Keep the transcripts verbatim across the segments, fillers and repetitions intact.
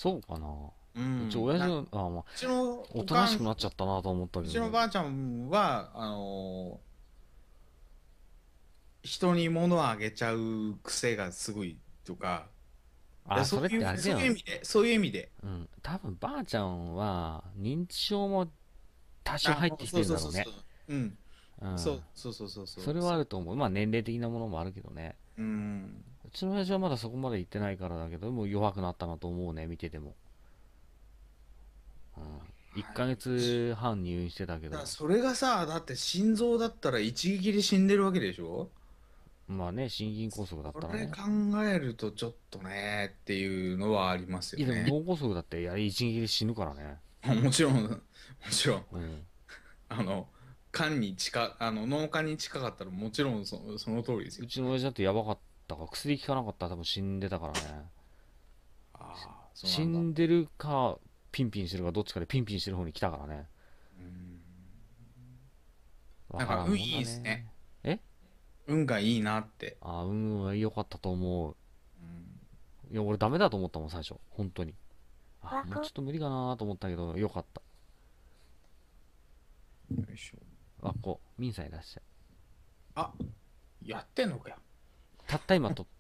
そうかな。 ううちん。な、う親父の、あ、まあ、 ちのおおかん、 となしくなっちゃったなと思ったうけど。 ちのばあちゃんは、あの人に物をあげちゃう癖がすごいとか、いや、 あ、それっそういう、そういうてあれだよ。 意味で、そういう意味で。 うん。多分ばあちゃんは、認知症も多少あ、 入ってきそうてんだろうね。 そうそうそう。うん。 うん。 そうそうそうそうそうそれはあそう。 ると思う。まあ年齢的なものもあるけどね。 うん。 うちの親父はまだそこまで行ってないからだけど、もう弱くなったなと思うね、見てても。うん。1 はい。 ヶ月半入院してたけど、 だからそれがさ、だって心臓だったら一撃で死んでるわけでしょ。 まあね、心筋梗塞だったらね。 これ考えるとちょっとねっていうのはありますいやでもよね。 脳梗塞だって、いや、一撃で死ぬからね。 もちろん、もちろん、 うん。 あの、肝に近、あの、脳幹に近かったらもちろんそ、その通りですよ。 うちの親父だってやばかったから、薬効かなかったら多分死んでたからね。 ああ、そうな死んだ。 んでるか、ピンピンしてるか、どっちかでピンピンしてる方に来たからね。 うん。 わなんか運いからんもんだいですね。 ね。え運がいいなって。 ああ、運は良かったと思う。 うん。 いや、俺ダメだと思ったもん、最初。本当に。あ、 わこ、 もうちょっと無理かなと思ったけど、よかった。 よいしょ。 あ、こう、ミンさんいらっしゃい。 あ、やってんのかよ。 たった今取った。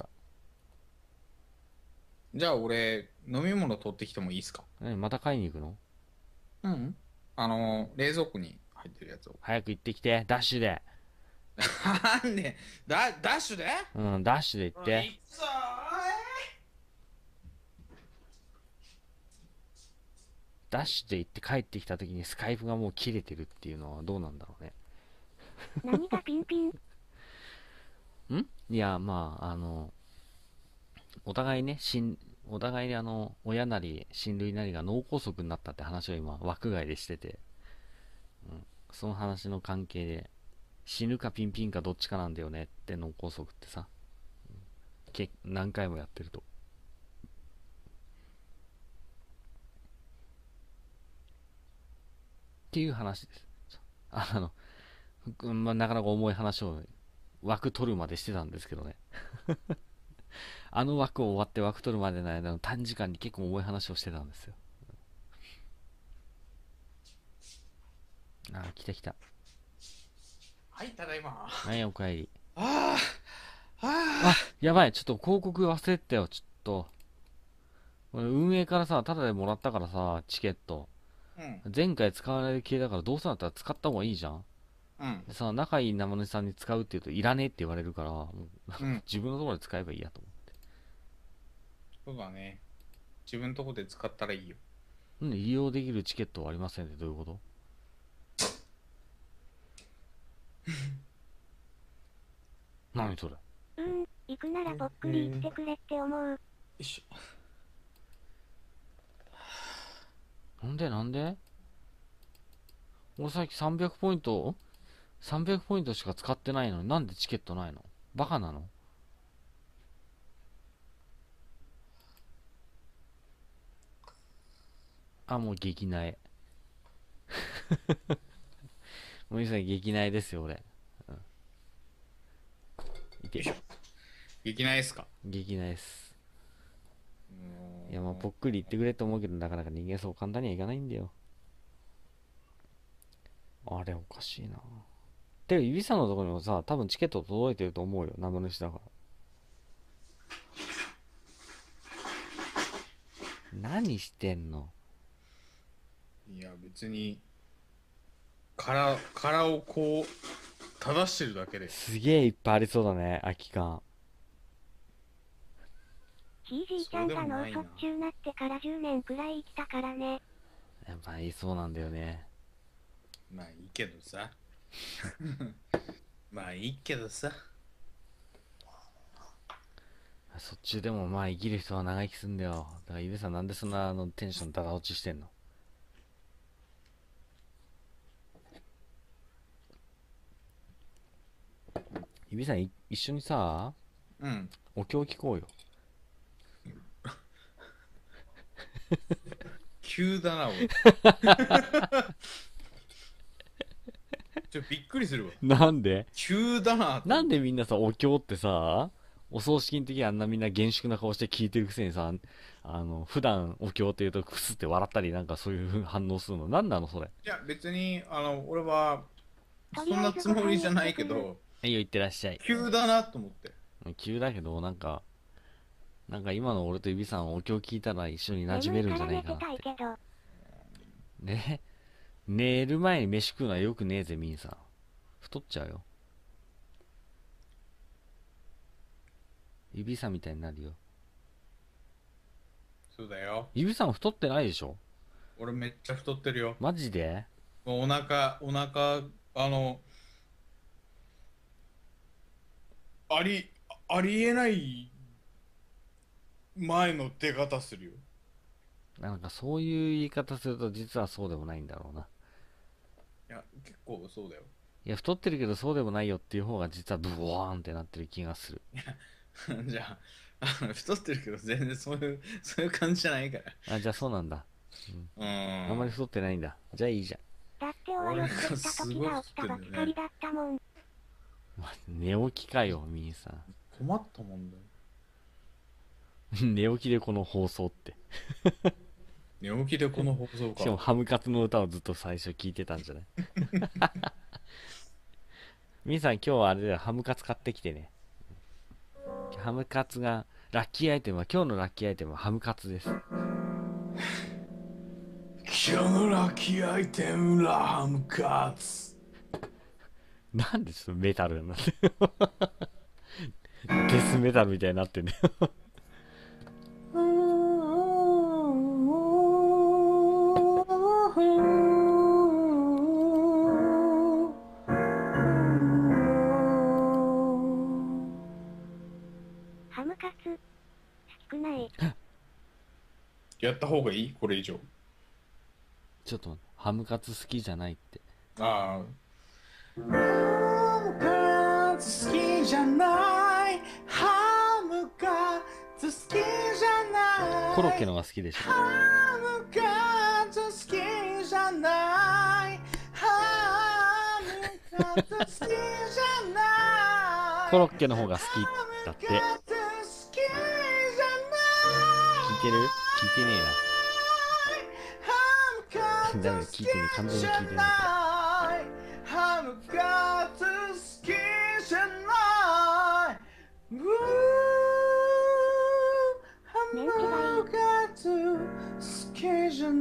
じゃあ俺、飲み物取ってきてもいいですか？ 何また買いに行くの？ うん。あの、冷蔵庫に入ってるやつを。 早く行ってきて、ダッシュで。 なんで、ダ、ダッシュでうん、ダッシュで行っうん、 て。 いくぞダッシュで行って帰ってきた時にスカイプがもう切れてるっていうのはどうなんだろうね。 何がピンピン？ んいや、まあ、あの、お互いね、しん、お互いにあの、親なり親類なりが脳梗塞になったって話を今、枠外でしてて、その話の関係で、死ぬかピンピンかどっちかなんだよねって脳梗塞ってさ、け何回もやってると。っていう話です。あの、まあ、なかなか重い話を枠取るまでしてたんですけどね。あの枠を終わって枠取るまでの間の短時間に結構重い話をしてたんですよ。あー、来た来た。 はい、ただいま。 はい、おかえり。 ああ、 あ、 あやばい、ちょっと広告忘れてたよ、ちょっと。俺運営からさ、タダでもらったからさ、チケット。 あ、うん、 前回使わないで消えたからどうせだったら使った方がいいじゃん。 うん、 でさ、仲いい生主さんに使うって言うといらねえって言われるから、もううん。 自分のところで使えばいいやと思そうだね。自分のとこで使ったらいいよ。 う。んで、利用できるチケットはありませんってどういうこと？何それ？ うーん、行くならぽっくり行ってくれって思う。 よいしょ。 なんでなんで俺さっきさんびゃくポイント ?さんびゃく ポイントしか使ってないのになんでチケットないの？バカなの？あ、もう激なえ。もういいですね、激なえですよ、俺。いて。 よいしょ。いきないですか？ 激なえです。 ういや、まあ、 ーん。 ぽっくり言ってくれと思うけど、なかなか人間そう簡単にはいかないんだよ。あれ、おかしいな。てか、指さんのところにもさ、多分チケット届いてると思うよ。生主だから。何してんの？ いや、別に、殻、殻をこう、正してるだけで。 すげえいっぱいありそうだね、空き缶。 ひいじいちそれでゃんが脳もないな。 卒中なってからじゅうねんくらい生きたからね。 やっぱりそうなんだよね。 まあいいけどさ。まあいいけどさ。 そっちでもまあ生きる人は長生きすんだよ。だから指さんなんでそんなあのテンションだだ落ちしてんの？指さんい一緒にさ、 うん。 お経聞こうよ。 急だな、おい。ちょ、びっくりするわ。 なんで？ 急だなとなん思って。 でみんなさ、お経ってさ、お葬式の時あんなみんな厳粛な顔して聞いてるくせにさ、 あの、普段お経って言うとクスって笑ったりなんかそういう反応するの。なんなのそれ。 いや、別に、あの、俺は、そんなとりあえずつもりじゃないけど、 えいよ、いってらっしゃい。 急だなと思って。 急だけど、なんか、なんか今の俺と指さんお経聞いたら一緒に馴染めるんじゃないかなって。 眠いから寝てたいけど、 ね。寝る前に飯食うのはよくねえぜ、ミンさん。太っちゃうよ。指さんみたいになるよ。 そうだよ。 指さん太ってないでしょ？ 俺めっちゃ太ってるよ。 マジで？ もうお腹、お腹、あの、あり、ありえない前の出方するよ。 なんかそういう言い方すると実はそうでもないんだろうな。 いや、結構そうだよ。 いや、太ってるけどそうでもないよっていう方が実はブワーンってなってる気がする。 じゃあ、あの太ってるけど全然そういう、そういう感じじゃないから。 あ、じゃあそうなんだ。 うあんまりん。 太ってないんだ。じゃあいいじゃん。 だっておはよって言った時が起きたばっかりだったもん。 寝起きかよ、ミンさん。 困ったもんだよ。 寝起きでこの放送って。 寝起きでこの放送しかもか。 ハムカツの歌をずっと最初聞いてたんじゃない？ミンさん今日はあれだよ、ハムカツ買ってきてね。ハムカツが、ラッキーアイテムは、今日のラッキーアイテムはハムカツです。 今日のラッキーアイテムラハムカツ。 なんでちょっとメタルになってるデスメタルみたいになってんねハムカツ、好きくない？ やった方がいいこれ以上。 ちょっと待って、ハムカツ好きじゃないって。 ああ。ハムカツ好きじゃない。ハムカツ好きじゃない。 コロッケのが好きでしょ。 ハムカツ好きじゃない。ハムカツ好きじゃない。 コロッケの方が好きだって。聞いてる？聞いてねえな。ダメだ、聞いてねえ。完全に聞いてない。 ハムカツ好きじゃない。うーハムカツ好きじゃ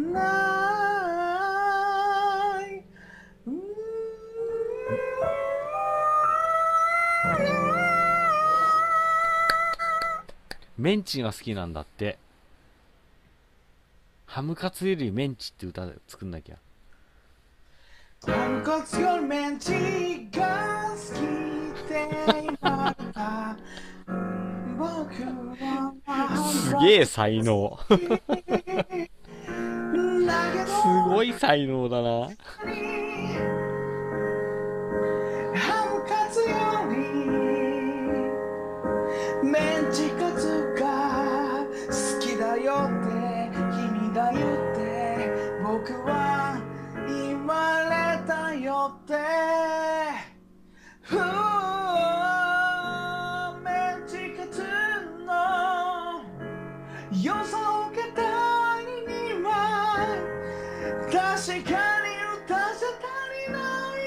ない。うーメンチが好きなんだって。ハムカツよりメンチって歌作んなきゃ。 ハムカツよりメンチが好きって言われた。僕はすげえ才能。すごい才能だな。 ハムカツよりメンチカツが好きだよって君が言って僕は言われたよってふぅメンチカツの良さを語りには確かに歌じゃ足り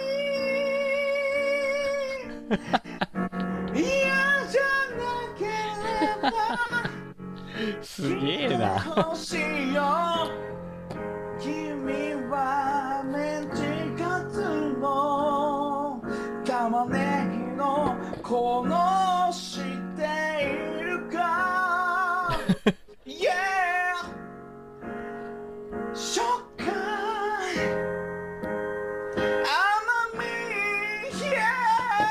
ない嫌じゃなければすげえな。 欲しいよ君はメンチカツの玉ねぎのこのしているかYeah 食感甘み Yeah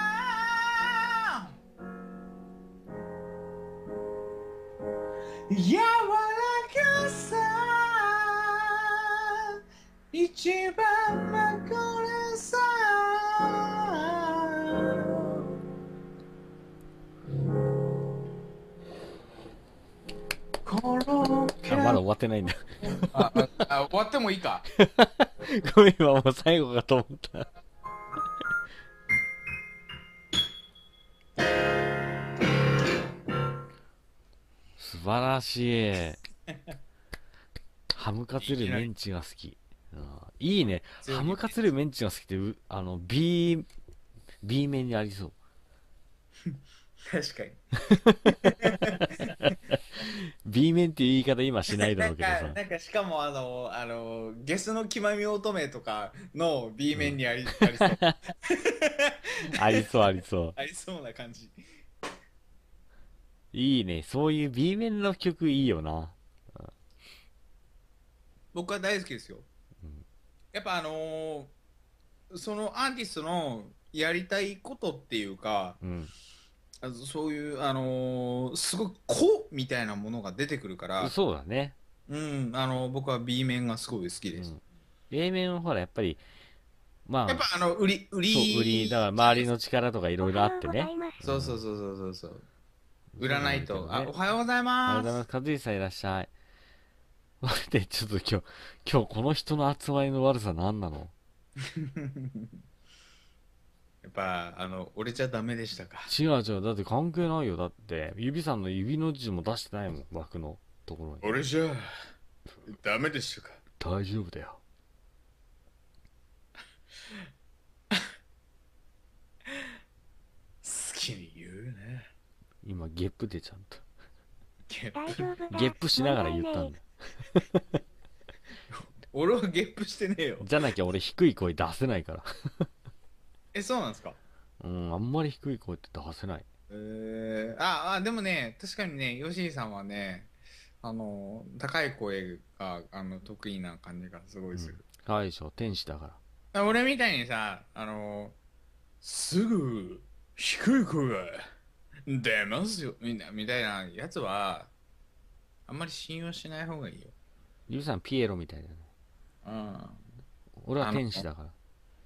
柔らかさ一番はこれさコロッケあ、まだ終わってないんだ。 あああ終わってもいいかごめん、今もう最後かと思った。素晴らしい。 ハムカツよりメンチが好き。うん、いいね。ハムカツよりメンチが好きってう、あの、B、B 面にありそう。 確かに。 B 面っていう言い方今しないだろうけどさ。 なんか、なんかしかもあの、あの、ゲスの極み乙女とかの B 面にあり、ありそう。 ありそうありそありそうな感じ。 う。いいね。そういう B 面の曲いいよな。 僕は大好きですよ。やっぱあのーそのアーティストのやりたいことっていうか、 うん。 あのそういう、あのーすごい個みたいなものが出てくるから、 そうだね。 うん、あの僕は B 面がすごい好きです。 うん。A 面はほら、やっぱり、まあ、 やっぱあの、売り、売そう、売り、だからり、 周りの力とかいろいろあってね。 そうそうそうそうそうそう。売らないと、あ、 そうなんだけどね。 おはようございおはようごます。 ざいます。和石さんいらっしゃい。で、ちょっと今日、今日この人の集まりの悪さ何なの？ やっぱ、あの、折れちゃダメでしたか。 違う違う。だって関係ないよ。だって、指さんの指の字も出してないもん。枠のところに。 俺じゃダメでしたか。 大丈夫だよ。 好きに言うね。 今、ゲップでちゃんと。 ゲッ大プ。 丈夫だ。 ゲップしながら言ったんだよ。 俺はゲップしてねえよ。 じゃなきゃ俺低い声出せないから。 え、そうなんですか？ うん、あんまり低い声って出せない。 えー、あ、あ、でもね、確かにね、ヨシーさんはね、あの、高い声が、あの、得意な感じがすごいする。 可愛いでしょ、天使だから。 あ俺みたいにさ、あの、すぐ、低い声が出ますよ、みんな、みたいなやつは、あんまり信用しない方がいいよ。 指さんピエロみたいだね。 うん。 俺は天使だから。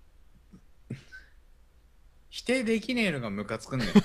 否定できねえのがムカつくんだよ。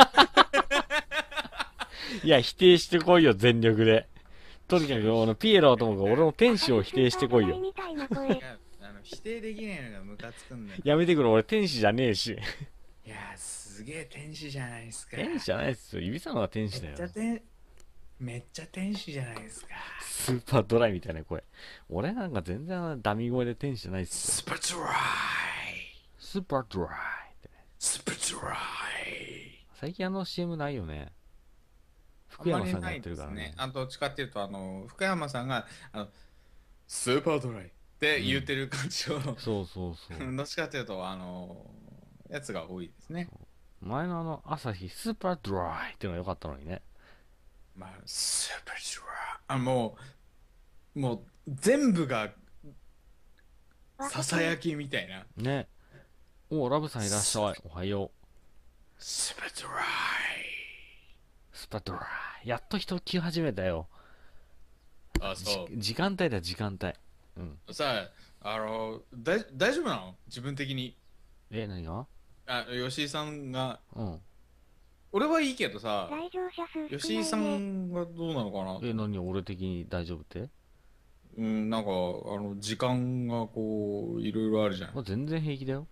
いや、否定してこいよ、全力で。とにかく、あの、ピエロともか俺の天使を否定してこいよ。 みたいな声。 いやあの否定できねえのがムカつくんだよ。 やめてくれ、俺天使じゃねえし。 いやー、すげえ天使じゃないですか。 天使じゃないっすよ。指さんは天使だよめっちゃ。天めっちゃ天使じゃないですか。 スーパードライみたいな声。俺なんか全然ダミ声で天使じゃないっすよ。 スパドライスーパードライってね。 スパドライ最近あの シーエム ないよね。福山さんがやってるからね。 あんまりないですね。あどっちかっていうと、あの、福山さんが、あの、スーパードライって言ってる感じを、 そうそうそう。 どっちかっていうと、あの、やつが多いですね。 前のあの朝日スーパードライっていうのが良かったのにね。 まあ、スーパードライ。あ、もう、もう、全部が、ささやきみたいな。 ね。おラブさんいらっしゃい。おはよう。 スーパードライ。 スーパードライ。やっと人来始めたよ。 あ、そう。 じ時間帯だ、時間帯。うん。 さあ、あの、だい大丈夫なの自分的に。 え、何が？ あ、吉井さんが、 うん。 俺はいいけどさ、 来場者数少吉井さないね。 んがどうなのかな。 え、何俺的に大丈夫って？ うん、なんか、あの、時間がこう、いろいろあるじゃん。 まあ、全然平気だよ。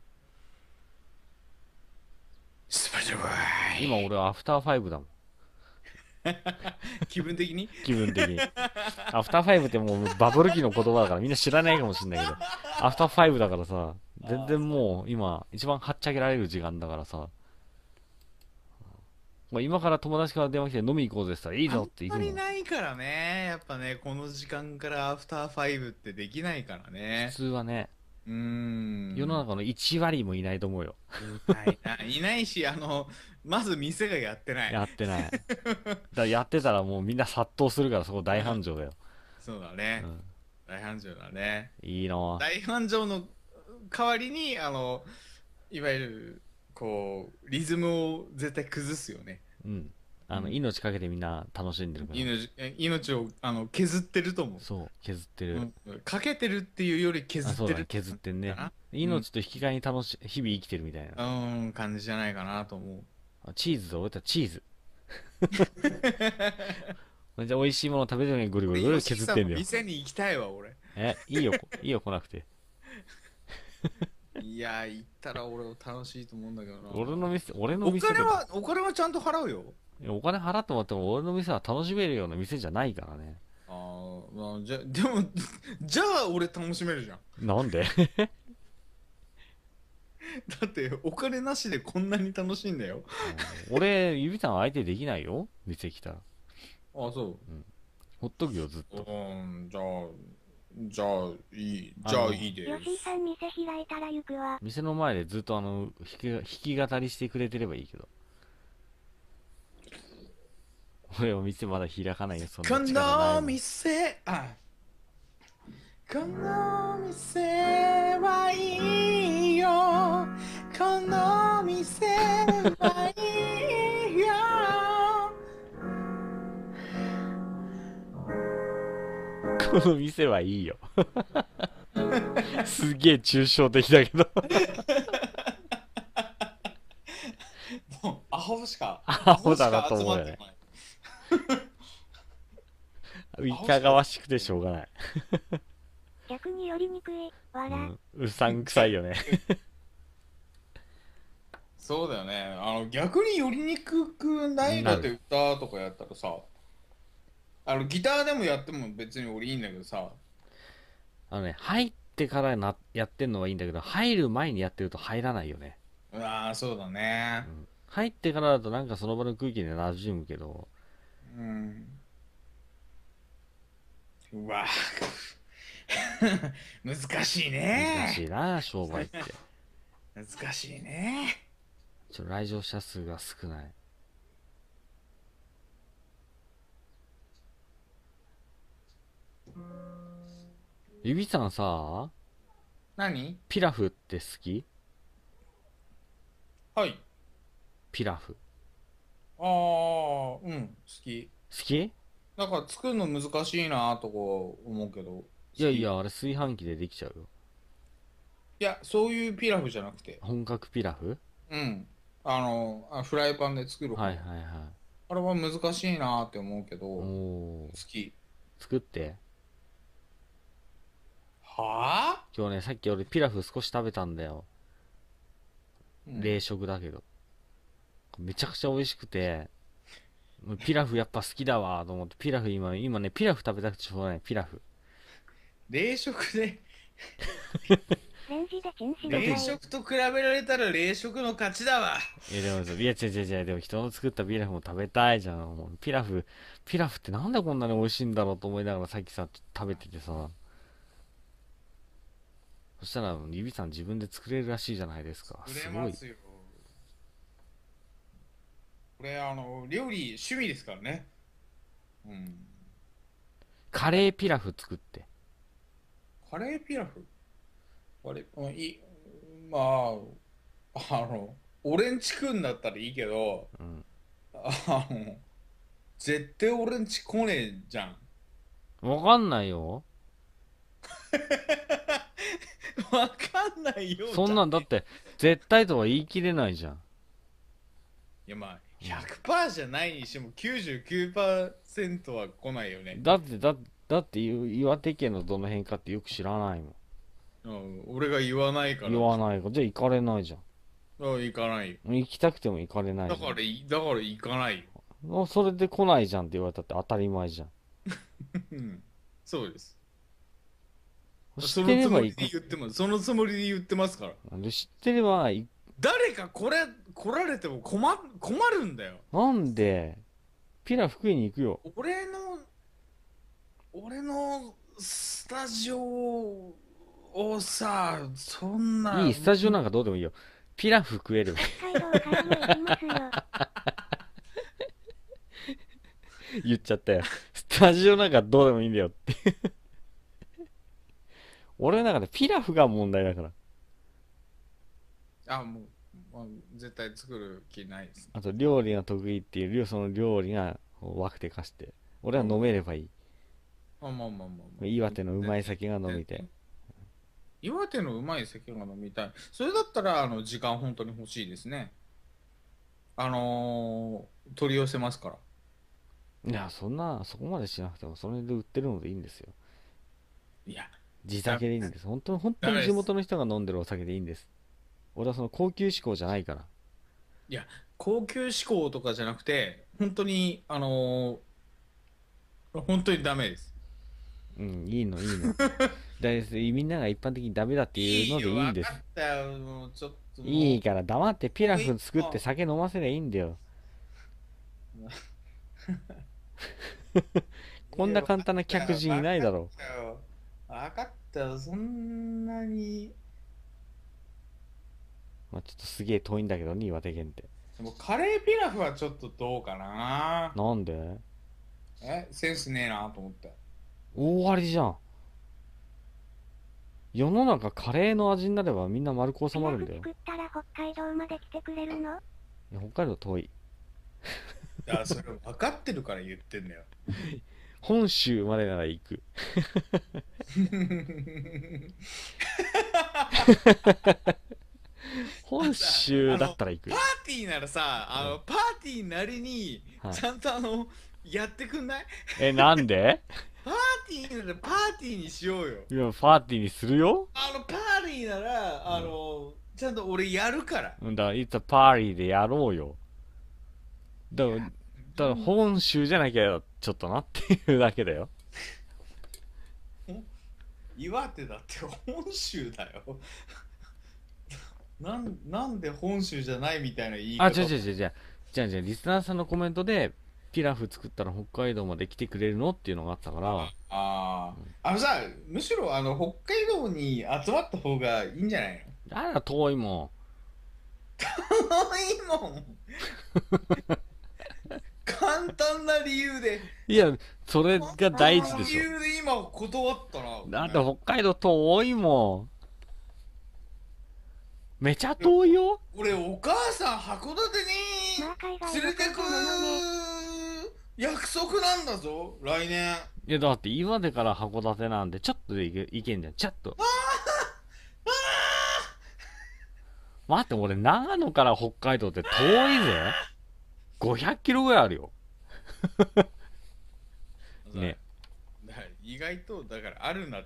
スパドライ。 今俺はアフターファイブだもん。 気分的に気分的に。アフターファイブってもうバブル期の言葉だからみんな知らないかもしれないけど。アフターファイブだからさ、全然もう今一番はっちゃけられる時間だからさ。まあ、今から友達から電話来て飲み行こうぜって言ったらいいぞって行くの。 あんまりないからね。やっぱね、この時間からアフターファイブってできないからね普。通はね、 うーん。 世の中のいち割もいないと思うよ。 いないないないし、あの、まず店がやってない。 やってない。だからやってたらもうみんな殺到するからそこ大繁盛だよ。 そうだね。 うん、 大繁盛だね。 いいなぁ。 大繁盛の代わりに、あの、いわゆる、こう、リズムを絶対崩すよね。 うん。あの、 うん命かけてみんな楽しんでるから。 命え命をあの削ってると思う。 そう、削ってる。 うんかけてるっていうより削あ、 ってるそうだね、削ってんねかな。 命と引き換えに楽し、日々生きてるみたいな。 うん、感じじゃないかなと思う。 あチーズだ、俺たちチーズ。じゃあ美味しいもの食べてるのにぐるぐるぐる削ってんだよ。 店に行きたいわ、俺。 え、いいよ、こいいよ、来なくて。 いや、行ったら俺楽しいと思うんだけどな。 俺の店、俺のお店とか、 金は、お金はちゃんと払うよ。 いやお金払ってもらっても俺の店は楽しめるような店じゃないからね。 ああ、まあ、じゃ、でも、じゃあ俺楽しめるじゃん。 なんで？ だってお金なしでこんなに楽しいんだよ。 俺、指さん相手できないよ、店来たら。 あ、そほっとくよ、ずっう。うと。 ん、じゃあ、じゃあいい、 あのじゃあいいで吉井す。 さん店開いたら行くわ。 店の前でずっとあの、弾き弾き語りしてくれてればいいけど。俺お店まだ開かないよ、そんこな力ないのもん。 店、あ、この店はいいよ。この店はいいよ。 この店はいいよ。すげえ抽象的だけど。 もうアホしか、 アホだなと思うよねアホしか集まってこない。 いかがわしくてしょうがない。 逆に寄りにくい。 う笑。 ん、うさんくさいよね。 そうだよね。あの逆に寄りにくくない？ なるだって歌とかやったらさ、あのギターでもやっても別に俺いいんだけどさ、 あのね、入ってからなやってんのはいいんだけど、入る前にやってると入らないよね。 うわーそうだねう。ん、入ってからだとなんかその場の空気で馴染むけど、 うん。うわー難しいね。 難しいな、商売って。 難しいね。 ちょ来場者数が少ない。指さんさ、 何？ ピラフって好き？ はい。 ピラフ。 ああ、うん、好き。 好き？ なんか作るの難しいなとか思うけど。好きいやいや、あれ炊飯器でできちゃうよ。 いや、そういうピラフじゃなくて。 本格ピラフ？ うん。あの、あフライパンで作る方。 はいはいはい。 あれは難しいなって思うけど、好おー、 き。 作って。 はあ、 今日ね、さっき俺ピラフ少し食べたんだよ。 うん冷食だけど。めちゃくちゃ美味しくて、もうピラフやっぱ好きだわと思って、ピラフ今、今ね、ピラフ食べたくてしょうがない、ピラフ。 冷食で、 レンジでチンしな冷さい。 食と比べられたら冷食の勝ちだわ。 いやでも、いや違う違う違う、でも人の作ったピラフも食べたいじゃん。もうピラフ、ピラフってなんでこんなに美味しいんだろうと思いながらさっきさ、食べててさ。そしたら、指さん自分で作れるらしいじゃないですか。 売すごい。 れますよ。これ、あの、料理趣味ですからね。うん。 カレーピラフ作って。 カレーピラフあれ、うんいい、まあ、あの、俺んち食うんだったらいいけど、 うん。 あの、絶対俺んち来ねえじゃん。 わかんないよ。 わかんないよ。 そんなんだって、絶対とは言い切れないじゃん。 いやまあ、ひゃくパーセントじゃないにしてもきゅうじゅうきゅうパーセントは来ないよね。 だって、だ、だって岩手県のどの辺かってよく知らないもん。 うん、俺が言わないから。 言わないから。じゃあ行かれないじゃん。 うん、行かないよ。 行きたくても行かれないじゃん。 だからい、だから行かないよ。 もうそれで来ないじゃんって言われたって当たり前じゃん。 うん、そうです。 知そってれば行く。 のつもりで言ってます。そのつもりで言ってますから。 で知ってれば行誰かこれ来られても困困るんだよ。 なんで、ピラフ食いに行くよ。 俺の俺のスタジオをさ、そんな。 いい、スタジオなんかどうでもいいよ。ピラフ食える。 北海道からも行きますよ。 言っちゃったよ。スタジオなんかどうでもいいんだよって。俺の中でピラフが問題だから。 あ、もう、まあ、絶対作る気ないです。 あと料理が得意っていう、その料理が分けてかして。俺は飲めればいい。 まあまあまあまあ、まあ、 岩手のうまい酒が飲みて。 岩手のうまい酒が飲みたい。それだったら、あの、時間本当に欲しいですね。あのー、取り寄せますから。 いや、そんな、そこまでしなくても、それで売ってるのでいいんですよ。 いや、 地酒でいいんです。本当に、本当に地元の人が飲んでるお酒でいいんです。俺はその高級志向じゃないから。 いや、高級志向とかじゃなくて、本当に、あのー、本当にダメです。 うんいいのいいのだみんなが一般的にダメだっていうのでいいんです。 わかったよ、もうちょっともう。 いいから黙ってピラフ作っもういいて酒飲ませりゃいいんだよ。こんな簡単な客人いないだろわかったよ、そんなに。 う。まあ、ちょっとすげえ遠いんだけどね岩手県って。 でもカレーピラフはちょっとどうかな。 なんでえ、センスねえなと思って。 大ありじゃん。世の中カレーの味になればみんな丸く収まるんだよ。 ピラフ作ったら北海道まで来てくれるの？ いや北海道遠い。 いや、それ分かってるから言ってんだよ。 本州までなら行く。本州だったら行く。 パーティーならさ、あの、パーティーなりにはいちゃんとあの、やってくんない？ え、なんでパーティーならパーティーにしようよ。 いや、パーティーにするよ。 あの、パーティーなら、あの、ちゃんと俺やるから。 うんだから、いつパーリーでやろうよ。だから、だから本州じゃなきゃちょっとなっていうだけだよ。 岩手だって本州だよ。なんなんで本州じゃないみたいな言い方。 あ、違う違う違う違う。じゃあじゃあ、リスナーさんのコメントで、ピラフ作ったら北海道まで来てくれるのっていうのがあったから、 ああ、あのさ、むしろあの北海道に集まった方がいいんじゃないの？ あら、遠いもいいもん。簡単な理由で。 ん。いや、それが大事でし理由で今断ったな。 ょ。だって北海道遠いもん。めちゃ遠いよ。 俺お母さん函館まあ海に外連れてくの方なのね。 約束なんだぞ、来年。 いや、だって岩手から函館なんで、ちょっとで行け行けんじゃん。ちょっと。待って、俺、長野から北海道って遠いぜ。ごひゃくキロぐらいあるよ。ね。 だから意外とだからあるんだって。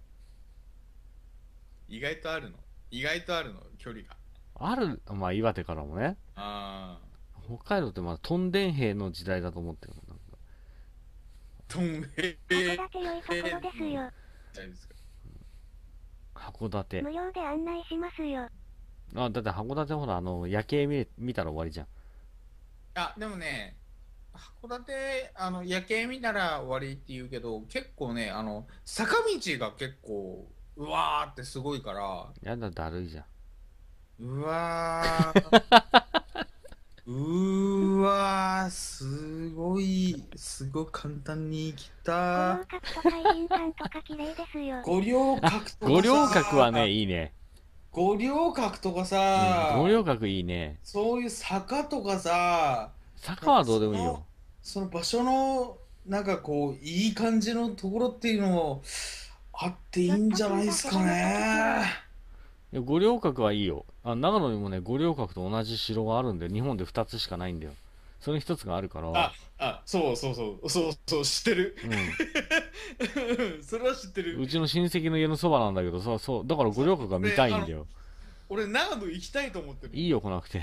意外とあるの。意外とあるの、距離が。 ある、まあ岩手からもね。 あ北海道ってまだトンデン兵の時代だと思ってるもん。なんかあ。とんへ函館良いところですよ。 大ですか。 函館。 無料で案内しますよ。 あ、だって函館ほら、あの、夜景見れ見たら終わりじゃん。 あ、でもね、函館、あの、夜景見たら終わりって言うけど、結構ね、あの、坂道が結構、うわーってすごいから、 やだ、だるいじゃん。 うわー、うーわー、すごい、すごい簡単に来五た。 稜郭とかインさんとか綺麗ですよ。 五稜郭とかさ、 五稜郭はね、いいね。 五稜郭とかうん、 さ、 五稜郭いいね。 そういう坂とかさ、 坂はどうでもいいよ。 その場所のなんかこういい感じのところっていうのもあっていいんじゃないですかね。 いや五稜郭はいいよ。あ、長野にもね、五稜郭と同じ城があるんで、日本でふたつしかないんだよ。そのひとつがあるから。 あ、あ、そうそうそうそうそう知ってる。 うそれは知ってん。 る。 うちの親戚の家のそばなんだけどさ、そう、だから五稜郭が見たいんだよ。 俺長野行きたいと思ってる。 いいよ、来なくて。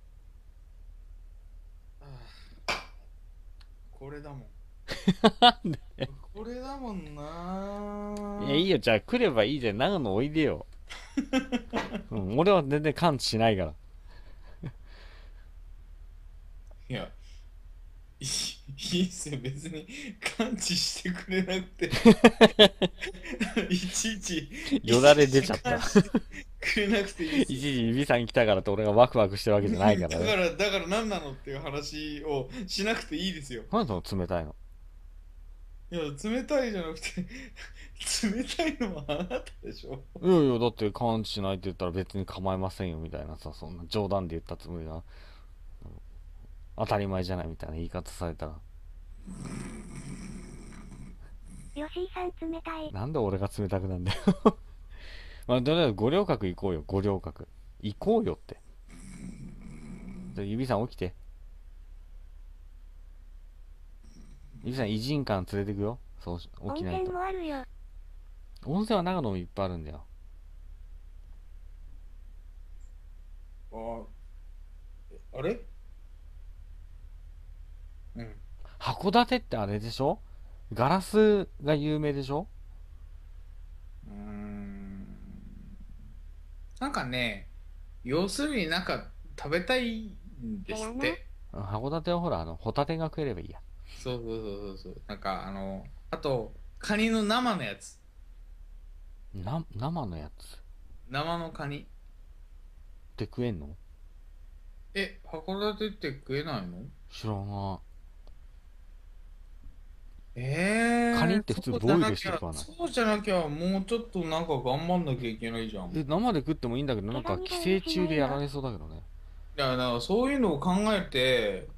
これだもん。 なんでこれだもんな。 いや、いいよ、じゃあ来ればいいじゃん。長野おいでよ。うん、俺は全然感知しないから。 いや、いいいいっすよ、別に感知してくれなくて。いちいち、 よだれ出ちゃったいちいち感知してくれなくていいっすよ。 一時指さん来たからって俺がワクワクしてるわけじゃないからね。 だから、だから何なのっていう話をしなくていいですよ。 なんでその冷たいの？ いや、冷たいじゃなくて、冷たいのはあなたでしょ。 いやいや、だって感知しないって言ったら別に構いませんよみたいなさ、そんな冗談で言ったつもりが、当たり前じゃないみたいな言い方されたら、 吉井さん冷たい。 なんで俺が冷たくなんだよ。まあ、とりあえず五稜郭行こうよ、五稜郭。行こうよって。じゃあ指さん起きて。指さん、偉人館連れてくよ。そうし、 温起きないと。 泉もあるよ。 温泉は長野もいっぱいあるんだよ。 あ、あれうん。 函館ってあれでしょ？ ガラスが有名でしょ？ うーん。なんかね、要するになんか食べたいんですって。 うん函館はほら、あの、ホタテが食えればいいや。 そうそうそうそうそう。なんかあの、あと、カニの生のやつ。 な、生のやつっ生のカニ。 て食えんの？ え、函館って食えないの？ 知らなえー、 カニって普通そうじボイゃなきゃ、 ルして食わない？ そうじゃなきゃ、もうちょっとなんか頑張んなきゃいけないじゃん。いえ、生で食ってもいいんだけど、なんか寄生虫でやられそうだけどね。 や、だからそういうのを考えて、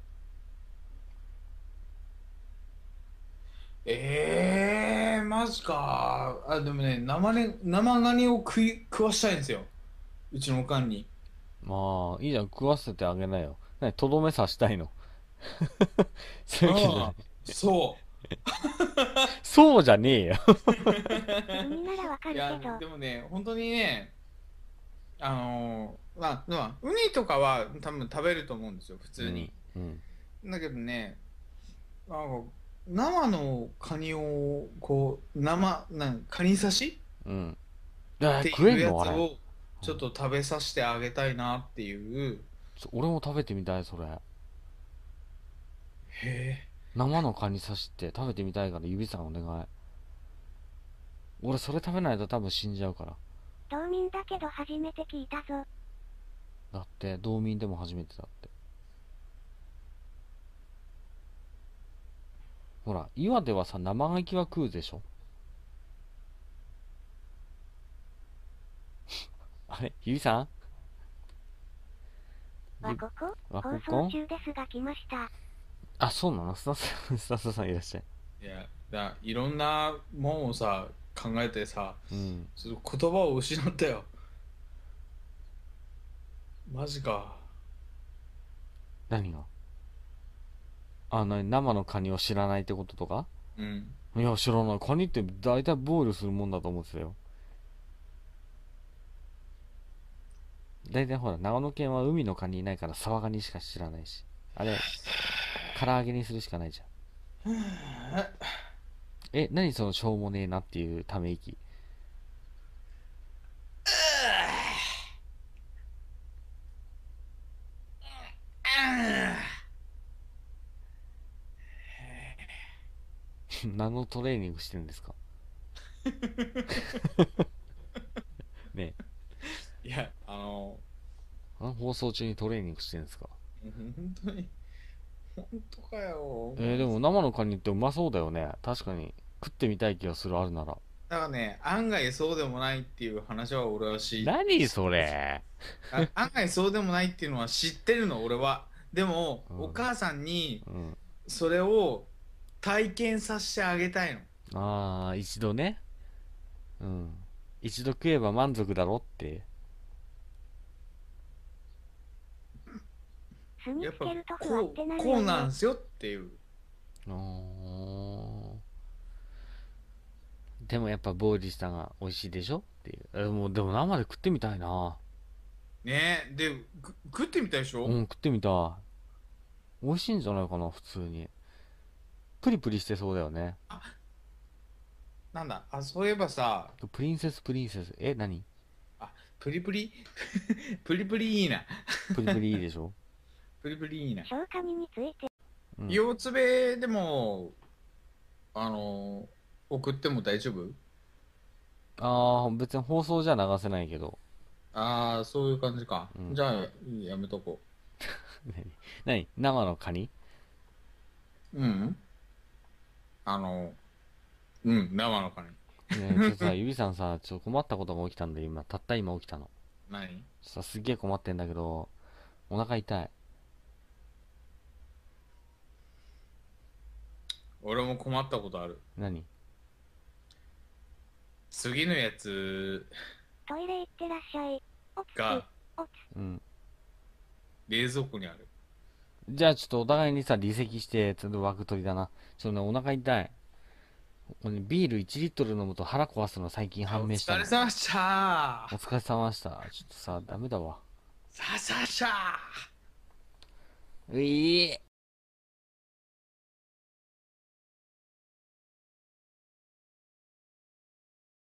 えー、マジか。あ、でもね、生ね、生ガニを食い、食わしたいんですよ。うちのおかんに。 まあ、いいじゃん、食わせてあげなよ。なに、とどめ刺したいの？そういうわけじゃない。 ああ、そそうじゃねえよ。 海ならわかう。いや、 るけど。 でもね、本当にね、あのーまあ、まあ、ウニとかは多分食べると思うんですよ、普うん、 通に。 うん。 だけどね、なんか、生のカニを、こう、生、なんカニ刺しうん。え、 って食えいうんのあれ。 やつを、ちょっと食べさせてあげたいなっていう。 ちょ俺も食べてみたい、それ。 へえ。 生のカニ刺しって食べてみたいから指さんお願い。俺それ食べないと多分死んじゃうから。 道民だけど初めて聞いたぞ。 だって、道民でも初めてだって。ほら、岩手はさ、生牡蠣は食うでしょ？あれ指さんゆわここわ放ここん送中ですが来ました。 あ、そうなの？スタッフ、スタッフさんいらっしゃい。 いや、だいろんなもんをさ、考えてさ、 うん。 ちょっと言葉を失ったよ。マジか。 何が？あの、生のカニを知らないってこととか？ うん。 いや、知らない。カニって大体ボイルするもんだと思ってたよ。大体ほら、長野県は海のカニいないからサワガニしか知らないし。あれ、唐揚げにするしかないじゃん。え、何そのしょうもねえなっていうため息。何のトレーニングしてるんですか？ねいや、あの、 え、あ放送中にトレーニングしてるんですか？ 本当に、本当かよ。 えー、でも生のカニってうまそうだよね。確かに。食ってみたい気がする、あるなら。 だからね、案外そうでもないっていう話は俺は知何それ？ あ案外そうでもないっていうのは知ってるの、俺は。でも、 うん。 お母さんにうん。 それを体験させてあげたいの。 ああ、一度ね。うん。一度食えば満足だろって。 炭やっぱつけるとふわこう、 ってなるこうよね。 なんすよっていう。 あーでもやっぱボイルしたが美味しいでしょっていう。えもうでも生で食ってみたいな。 ねえ、で、ぐ食ってみたでしょ？ うん、食ってみたい。美味しいんじゃないかな、普通に。プリプリしてそうだよね。 なんだ、あ、そういえばさ、 プリンセスプリンセス。え、何？ あ、プリプリプリプリいいな。 プリプリいいでしょ？ プリプリいいな。 消化にについて。 うん。 腰つべでも、あの、送っても大丈夫？ ああ、別に放送じゃ流せないけど。 ああー、そういう感じか。 うん。 じゃあ、やめとこ何？何生のカニ？ う。うん。あの、うん、生のカニ。 ねえ、ちょっとさ、ゆびさんさ、ちょっと困ったことが起きたんで、今、たった今起きたの。 何？ さ、すっげえ困ってんだけど、お腹痛い。 俺も困ったことある。 何？ 次のやつトイレ行ってらっしゃい。おつき、 がおつ。 うん。 冷蔵庫にある。 じゃあちょっとお互いにさ、離席して、ちょっと枠取りだな。ちょっとね、お腹痛い。これねビールいちリットル飲むと腹壊すの最近お疲れ判明したの。 様でした。 お疲れ様でした。ちょっとさ、ダメだわ。 さあさあさあ。 ういー